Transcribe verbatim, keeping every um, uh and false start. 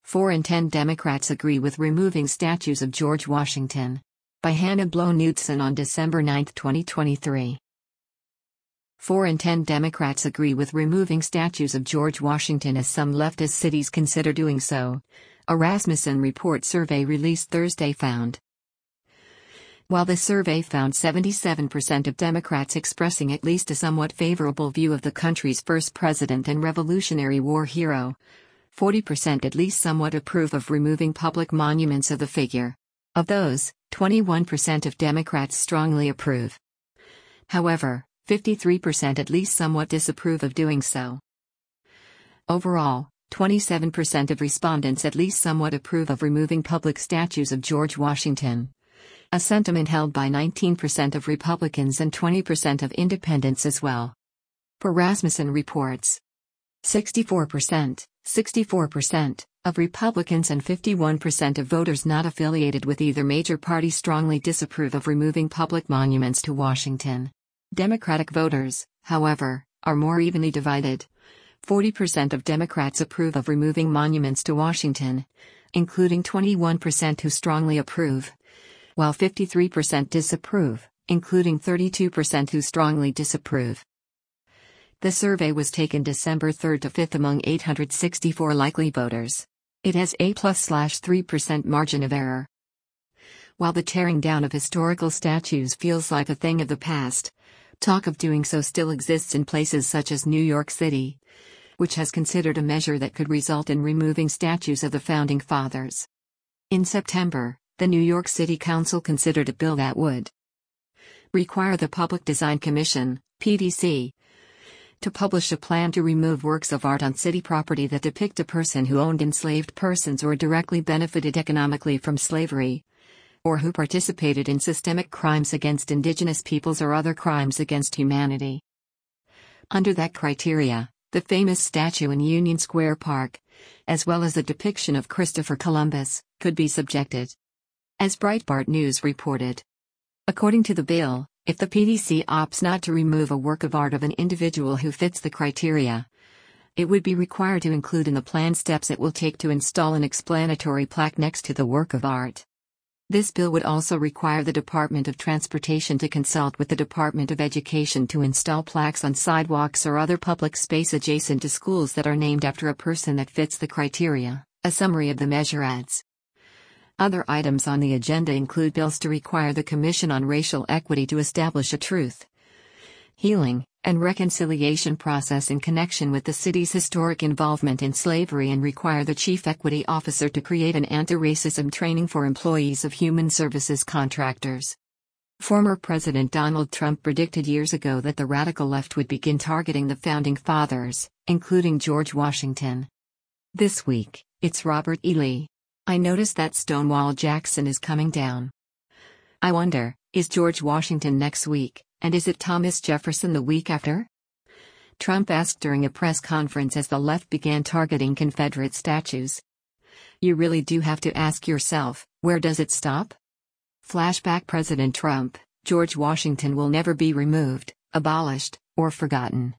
Four in ten Democrats agree with removing statues of George Washington. By Hannah Blow-Knudsen on December ninth, twenty twenty-three. Four in ten Democrats agree with removing statues of George Washington as some leftist cities consider doing so, a Rasmussen Report survey released Thursday found. While the survey found seventy-seven percent of Democrats expressing at least a somewhat favorable view of the country's first president and Revolutionary War hero, forty percent at least somewhat approve of removing public monuments of the figure. Of those, twenty-one percent of Democrats strongly approve. However, fifty-three percent at least somewhat disapprove of doing so. Overall, twenty-seven percent of respondents at least somewhat approve of removing public statues of George Washington, a sentiment held by nineteen percent of Republicans and twenty percent of independents as well. Per Rasmussen reports, sixty-four percent, sixty-four percent of Republicans and fifty-one percent of voters not affiliated with either major party strongly disapprove of removing public monuments to Washington. Democratic voters, however, are more evenly divided. forty percent of Democrats approve of removing monuments to Washington, including twenty-one percent who strongly approve, while fifty-three percent disapprove, including thirty-two percent who strongly disapprove. The survey was taken December third to fifth among eight hundred sixty-four likely voters. It has a plus three percent margin of error. While the tearing down of historical statues feels like a thing of the past, talk of doing so still exists in places such as New York City, which has considered a measure that could result in removing statues of the Founding Fathers. In September, the New York City Council considered a bill that would require the Public Design Commission, P D C, to publish a plan to remove works of art on city property that depict a person who owned enslaved persons or directly benefited economically from slavery, or who participated in systemic crimes against indigenous peoples or other crimes against humanity. Under that criteria, the famous statue in Union Square Park, as well as a depiction of Christopher Columbus, could be subjected. As Breitbart News reported, according to the bill, if the P D C opts not to remove a work of art of an individual who fits the criteria, it would be required to include in the plan steps it will take to install an explanatory plaque next to the work of art. This bill would also require the Department of Transportation to consult with the Department of Education to install plaques on sidewalks or other public space adjacent to schools that are named after a person that fits the criteria, a summary of the measure adds. Other items on the agenda include bills to require the Commission on Racial Equity to establish a truth, healing, and reconciliation process in connection with the city's historic involvement in slavery and require the Chief Equity Officer to create an anti-racism training for employees of human services contractors. Former President Donald Trump predicted years ago that the radical left would begin targeting the Founding Fathers, including George Washington. This week, it's Robert E. Lee. I noticed that Stonewall Jackson is coming down. I wonder, is George Washington next week, and is it Thomas Jefferson the week after? Trump asked during a press conference as the left began targeting Confederate statues. You really do have to ask yourself, where does it stop? Flashback President Trump, George Washington will never be removed, abolished, or forgotten.